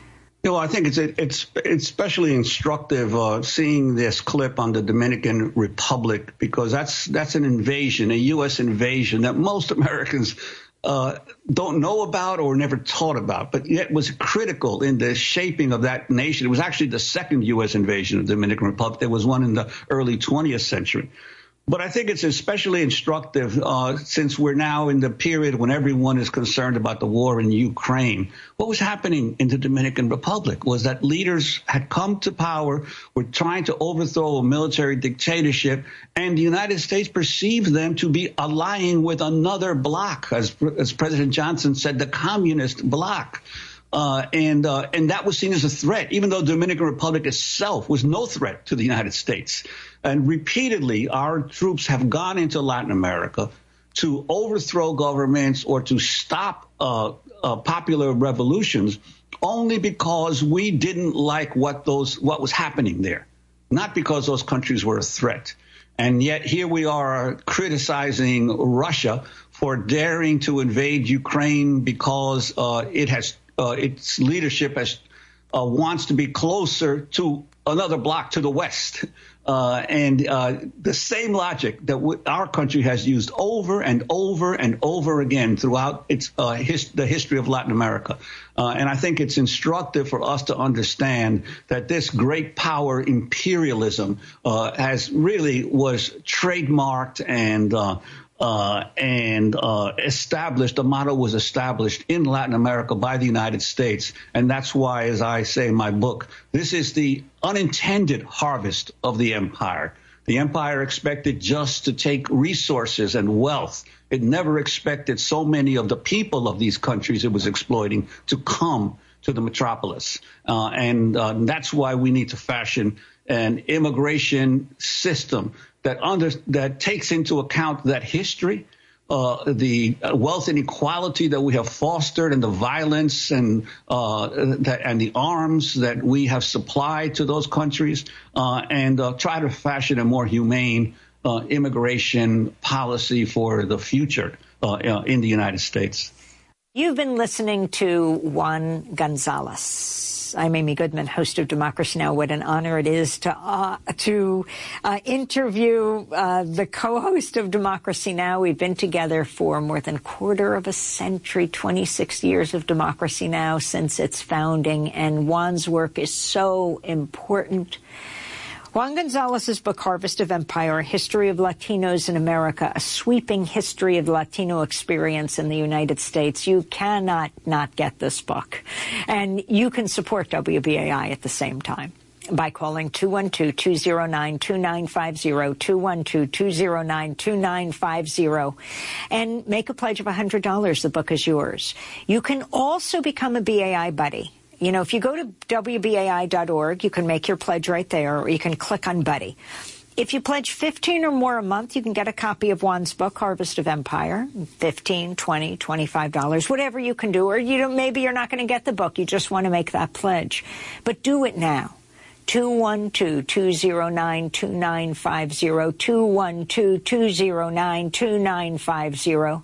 You know, I think it's it's it's especially instructive uh, seeing this clip on the Dominican Republic, because that's that's an invasion, a U S invasion that most Americans uh, don't know about or never taught about, but yet was critical in the shaping of that nation. It was actually the second U S invasion of the Dominican Republic. There was one in the early twentieth century. But I think it's especially instructive uh, since we're now in the period when everyone is concerned about the war in Ukraine. What was happening in the Dominican Republic was that leaders had come to power, were trying to overthrow a military dictatorship, and the United States perceived them to be allying with another bloc, as, as President Johnson said, the communist bloc. Uh, and uh, and that was seen as a threat, even though the Dominican Republic itself was no threat to the United States. And repeatedly, our troops have gone into Latin America to overthrow governments or to stop uh, uh, popular revolutions only because we didn't like what those what was happening there, not because those countries were a threat. And yet here we are criticizing Russia for daring to invade Ukraine because uh, it has Uh, its leadership has, uh, wants to be closer to another bloc to the West. Uh, and uh, the same logic that w- our country has used over and over and over again throughout its uh, his- the history of Latin America. Uh, and I think it's instructive for us to understand that this great power imperialism uh, has really was trademarked and uh, Uh, and uh, established, the model was established in Latin America by the United States. And that's why, as I say in my book, this is the unintended harvest of the empire. The empire expected just to take resources and wealth. It never expected so many of the people of these countries it was exploiting to come to the metropolis. Uh, and uh, that's why we need to fashion an immigration system that under that takes into account that history, uh, the wealth inequality that we have fostered, and the violence and uh, that, and the arms that we have supplied to those countries, uh, and uh, try to fashion a more humane uh, immigration policy for the future uh, in the United States. You've been listening to Juan Gonzalez. I'm Amy Goodman, host of Democracy Now! What an honor it is to uh, to uh, interview uh, the co-host of Democracy Now! We've been together for more than a quarter of a century, twenty-six years of Democracy Now! Since its founding, and Juan's work is so important. Juan Gonzalez's book, Harvest of Empire, A History of Latinos in America, a sweeping history of the Latino experience in the United States. You cannot not get this book. And you can support W B A I at the same time by calling two one two, two zero nine, two nine five zero, two one two, two zero nine, two nine five zero, and make a pledge of one hundred dollars. The book is yours. You can also become a B A I buddy. You know, if you go to W B A I dot org, you can make your pledge right there, or you can click on Buddy. If you pledge fifteen or more a month, you can get a copy of Juan's book, Harvest of Empire, fifteen, twenty, twenty-five dollars, whatever you can do. Or you know, maybe you're not going to get the book. You just want to make that pledge. But do it now. two one two, two zero nine, two nine five zero, two one two, two zero nine, two nine five zero.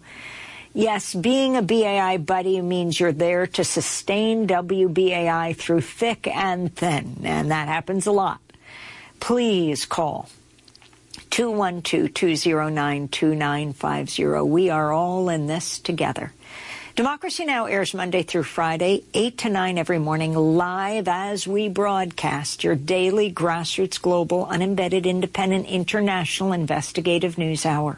Yes, being a B A I buddy means you're there to sustain W B A I through thick and thin, and that happens a lot. Please call two one two, two zero nine, two nine five zero. We are all in this together. Democracy Now! Airs Monday through Friday, eight to nine every morning, live as we broadcast your daily grassroots, global, unembedded, independent, international investigative news hour.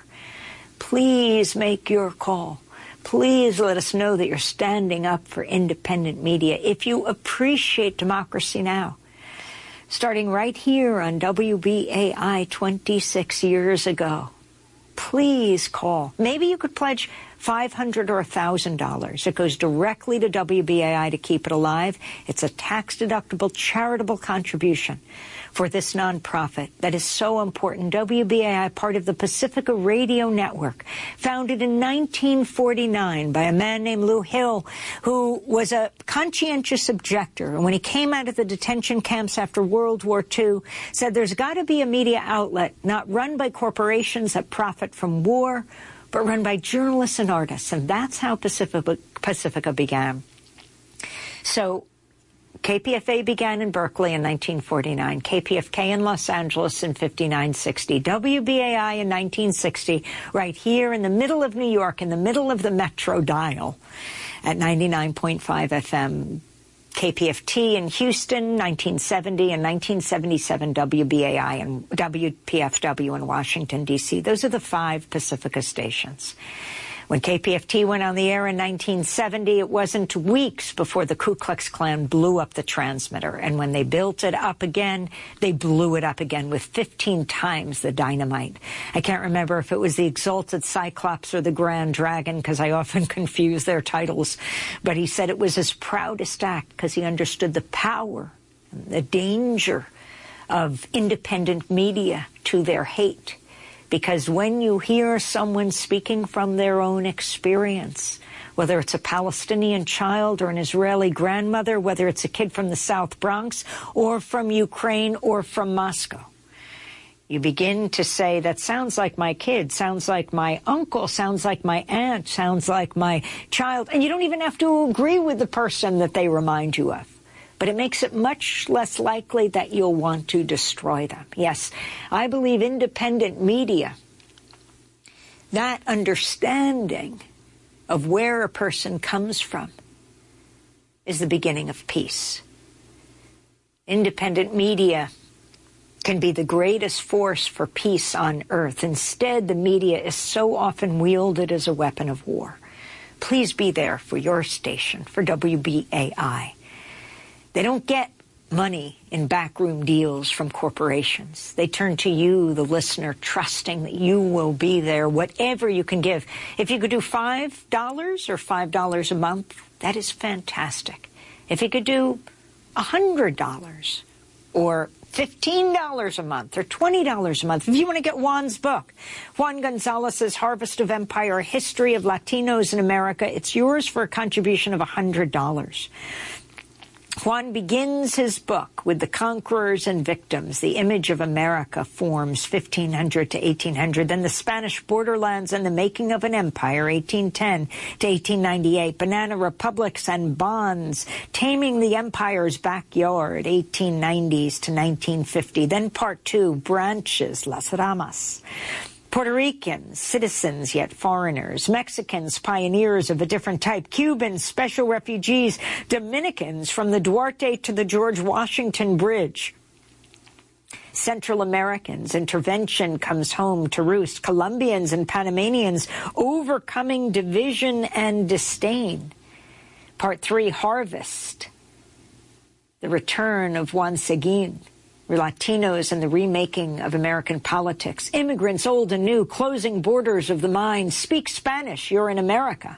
Please make your call. Please let us know that you're standing up for independent media. If you appreciate Democracy Now!, starting right here on W B A I twenty-six years ago, please call. Maybe you could pledge five hundred dollars or one thousand dollars. It goes directly to W B A I to keep it alive. It's a tax-deductible charitable contribution for this nonprofit that is so important. W B A I, part of the Pacifica Radio Network, founded in nineteen forty-nine by a man named Lou Hill, who was a conscientious objector. And when he came out of the detention camps after World War Two, said there's got to be a media outlet not run by corporations that profit from war, but run by journalists and artists. And that's how Pacifica, Pacifica began. So K P F A began in Berkeley in nineteen forty-nine, K P F K in Los Angeles in fifty-nine sixty, W B A I in nineteen sixty, right here in the middle of New York, in the middle of the Metro dial at ninety-nine point five F M. K P F T in Houston, nineteen seventy, and nineteen seventy-seven W B A I and W P F W in Washington, D C Those are the five Pacifica stations. When K P F T went on the air in nineteen seventy, it wasn't weeks before the Ku Klux Klan blew up the transmitter. And when they built it up again, they blew it up again with fifteen times the dynamite. I can't remember if it was the Exalted Cyclops or the Grand Dragon, because I often confuse their titles. But he said it was his proudest act because he understood the power and the danger of independent media to their hate. Because when you hear someone speaking from their own experience, whether it's a Palestinian child or an Israeli grandmother, whether it's a kid from the South Bronx or from Ukraine or from Moscow, you begin to say, that sounds like my kid, sounds like my uncle, sounds like my aunt, sounds like my child. And you don't even have to agree with the person that they remind you of. But it makes it much less likely that you'll want to destroy them. Yes, I believe independent media, that understanding of where a person comes from, is the beginning of peace. Independent media can be the greatest force for peace on earth. Instead, the media is so often wielded as a weapon of war. Please be there for your station, for W B A I. They don't get money in backroom deals from corporations. They turn to you, the listener, trusting that you will be there, whatever you can give. If you could do five dollars or five dollars a month, that is fantastic. If you could do one hundred dollars or fifteen dollars a month or twenty dollars a month. If you want to get Juan's book, Juan Gonzalez's Harvest of Empire, History of Latinos in America, it's yours for a contribution of one hundred dollars. Juan begins his book with the conquerors and victims. The image of America forms fifteen hundred to eighteen hundred. Then the Spanish borderlands and the making of an empire, eighteen ten to eighteen ninety-eight. Banana republics and bonds, taming the empire's backyard, eighteen nineties to nineteen fifty. Then part two, branches, las ramas. Puerto Ricans, citizens yet foreigners, Mexicans, pioneers of a different type, Cubans, special refugees, Dominicans from the Duarte to the George Washington Bridge. Central Americans, intervention comes home to roost, Colombians and Panamanians overcoming division and disdain. Part three, harvest, the return of Juan Seguin. Latinos and the remaking of American politics. Immigrants, old and new, closing borders of the mind. Speak Spanish, you're in America.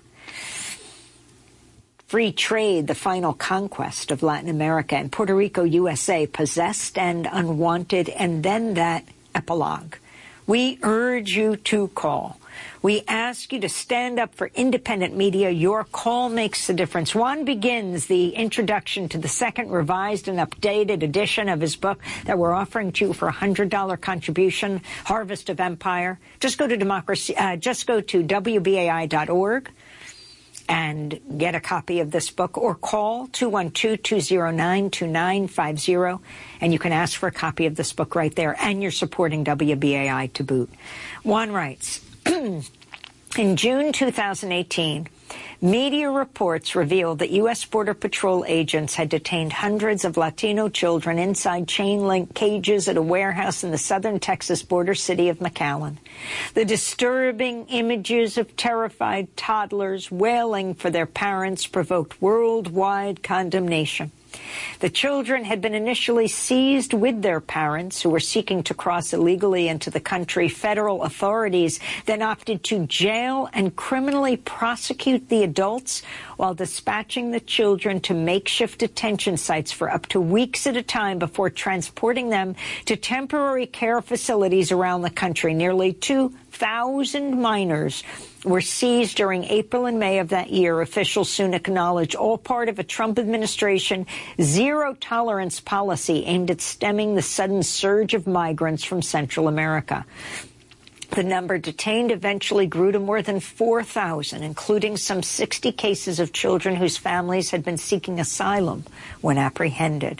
Free trade, the final conquest of Latin America. And Puerto Rico, U S A, possessed and unwanted. And then that epilogue. We urge you to call. We ask you to stand up for independent media. Your call makes the difference. Juan begins the introduction to the second revised and updated edition of his book that we're offering to you for a one hundred dollar contribution, Harvest of Empire. Just go to democracy, uh, just go to W B A I dot org and get a copy of this book, or call two one two, two zero nine, two nine five zero, and you can ask for a copy of this book right there, and you're supporting W B A I to boot. Juan writes, in June two thousand eighteen, media reports revealed that U S Border Patrol agents had detained hundreds of Latino children inside chain-link cages at a warehouse in the southern Texas border city of McAllen. The disturbing images of terrified toddlers wailing for their parents provoked worldwide condemnation. The children had been initially seized with their parents, who were seeking to cross illegally into the country. Federal authorities then opted to jail and criminally prosecute the adults while dispatching the children to makeshift detention sites for up to weeks at a time before transporting them to temporary care facilities around the country. Nearly two thousand minors were seized during April and May of that year, officials soon acknowledged, all part of a Trump administration zero-tolerance policy aimed at stemming the sudden surge of migrants from Central America. The number detained eventually grew to more than four thousand, including some sixty cases of children whose families had been seeking asylum when apprehended.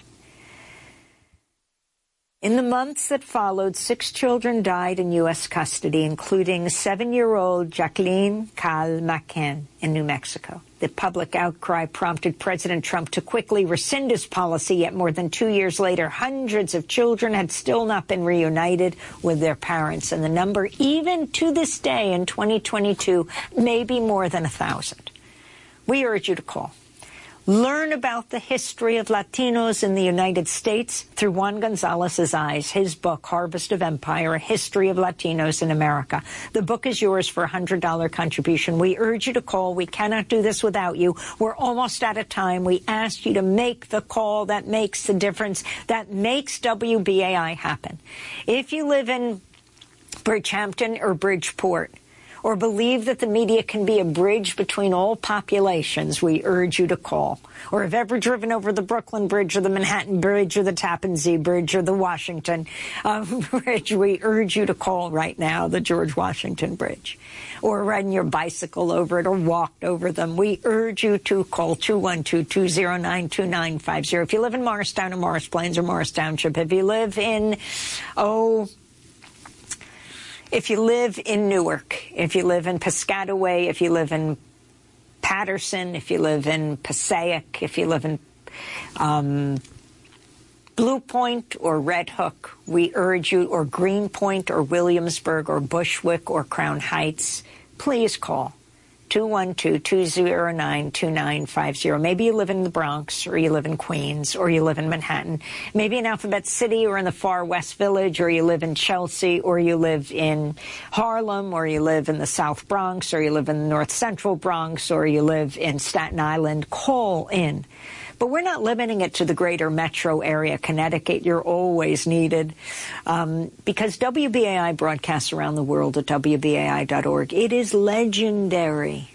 In the months that followed, six children died in U S custody, including seven-year-old Jacqueline Cal McCann in New Mexico. The public outcry prompted President Trump to quickly rescind his policy, yet more than two years later, hundreds of children had still not been reunited with their parents, and the number, even to this day in twenty twenty-two, may be more than a thousand. We urge you to call. Learn about the history of Latinos in the United States through Juan Gonzalez's eyes, his book, Harvest of Empire, A History of Latinos in America. The book is yours for a one hundred dollars contribution. We urge you to call. We cannot do this without you. We're almost out of time. We ask you to make the call that makes the difference, that makes W B A I happen. If you live in Bridgehampton or Bridgeport, or believe that the media can be a bridge between all populations, we urge you to call. Or have ever driven over the Brooklyn Bridge or the Manhattan Bridge or the Tappan Zee Bridge or the Washington um, Bridge, we urge you to call right now, the George Washington Bridge. Or riding your bicycle over it or walked over them. We urge you to call two one two, two zero nine, two nine five zero. If you live in Morristown or Morris Plains or Morris Township, if you live in, oh... If you live in Newark, if you live in Piscataway, if you live in Patterson, if you live in Passaic, if you live in um, Blue Point or Red Hook, we urge you, or Greenpoint or Williamsburg or Bushwick or Crown Heights, please call two one two, two zero nine, two nine five zero. Maybe you live in the Bronx, or you live in Queens, or you live in Manhattan. Maybe in Alphabet City or in the Far West Village, or you live in Chelsea, or you live in Harlem, or you live in the South Bronx, or you live in the North Central Bronx, or you live in Staten Island. Call in. But we're not limiting it to the greater metro area, Connecticut. You're always needed. Um, because W B A I broadcasts around the world at W B A I dot org. It is legendary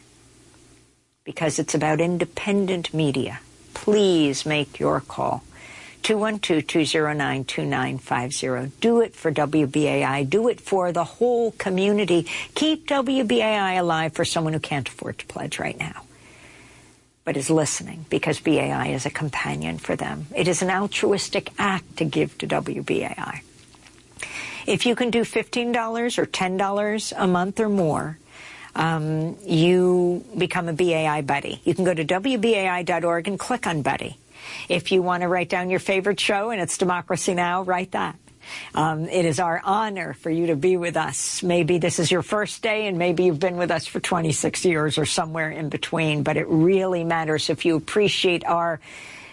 because it's about independent media. Please make your call. two one two, two zero nine, two nine five zero. Do it for W B A I. Do it for the whole community. Keep W B A I alive for someone who can't afford to pledge right now, but is listening, because B A I is a companion for them. It is an altruistic act to give to W B A I. If you can do fifteen dollars or ten dollars a month or more, um, you become a B A I buddy. You can go to W B A I dot org and click on buddy. If you want to write down your favorite show and it's Democracy Now!, write that. Um, it is our honor for you to be with us. Maybe this is your first day, and maybe you've been with us for twenty-six years or somewhere in between, but it really matters if you appreciate our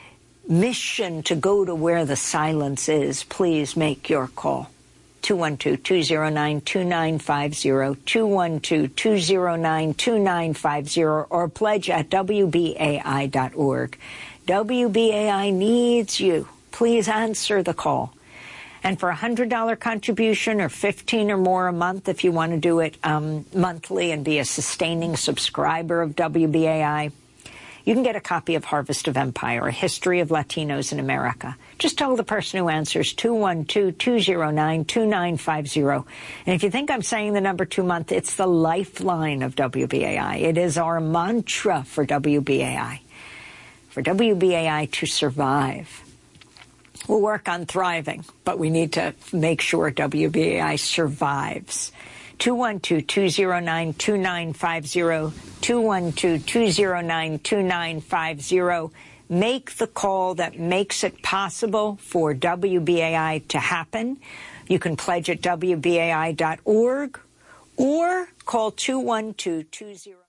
mission to go to where the silence is. Please make your call. two one two, two zero nine, two nine five zero, two one two, two zero nine, two nine five zero, or pledge at W B A I dot org. W B A I needs you. Please answer the call. And for a one hundred dollars contribution, or fifteen or more a month, if you want to do it um, monthly and be a sustaining subscriber of W B A I, you can get a copy of Harvest of Empire, A History of Latinos in America. Just tell the person who answers two one two, two zero nine, two nine five zero. And if you think I'm saying the number two month, it's the lifeline of W B A I. It is our mantra for W B A I. For W B A I to survive. We'll work on thriving, but we need to make sure W B A I survives. two one two, two zero nine, two nine five zero, two one two, two zero nine, two nine five zero. Make the call that makes it possible for W B A I to happen. You can pledge at W B A I dot org or call two one two, two zero.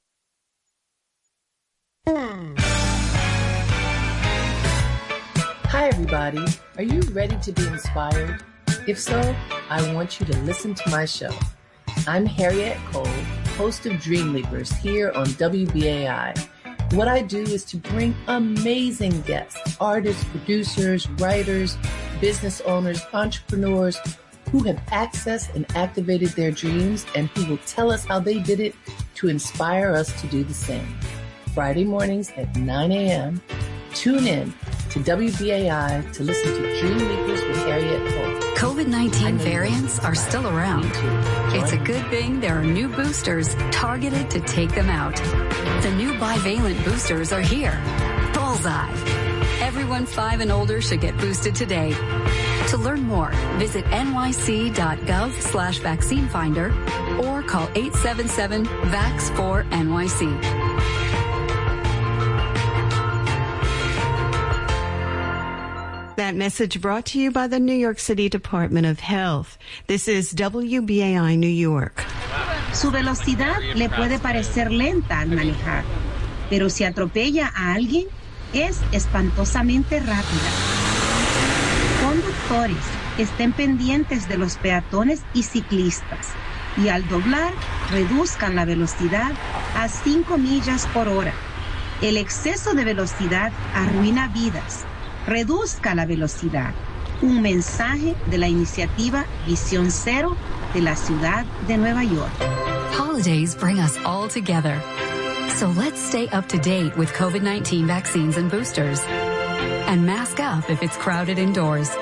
Hi, everybody. Are you ready to be inspired? If so, I want you to listen to my show. I'm Harriet Cole, host of Dream Leapers here on W B A I. What I do is to bring amazing guests, artists, producers, writers, business owners, entrepreneurs who have accessed and activated their dreams and who will tell us how they did it to inspire us to do the same. Friday mornings at nine a.m., tune in to W B A I to listen to Dream Leapers with Harriet Cole. COVID nineteen variants are still around. It's a good thing there are new boosters targeted to take them out. The new bivalent boosters are here. Bullseye. Everyone five and older should get boosted today. To learn more, visit nyc.gov slash vaccine finder or call eight seven seven, V A X four N Y C. That message brought to you by the New York City Department of Health. This is W B A I New York. Su velocidad le puede parecer lenta al manejar, pero si atropella a alguien, es espantosamente rápida. Conductores, estén pendientes de los peatones y ciclistas, y al doblar, reduzcan la velocidad a cinco millas por hora. El exceso de velocidad arruina vidas. Reduzca la velocidad. Un mensaje de la iniciativa Visión Cero de la ciudad de Nueva York. Holidays bring us all together. So let's stay up to date with COVID nineteen vaccines and boosters. And mask up if it's crowded indoors.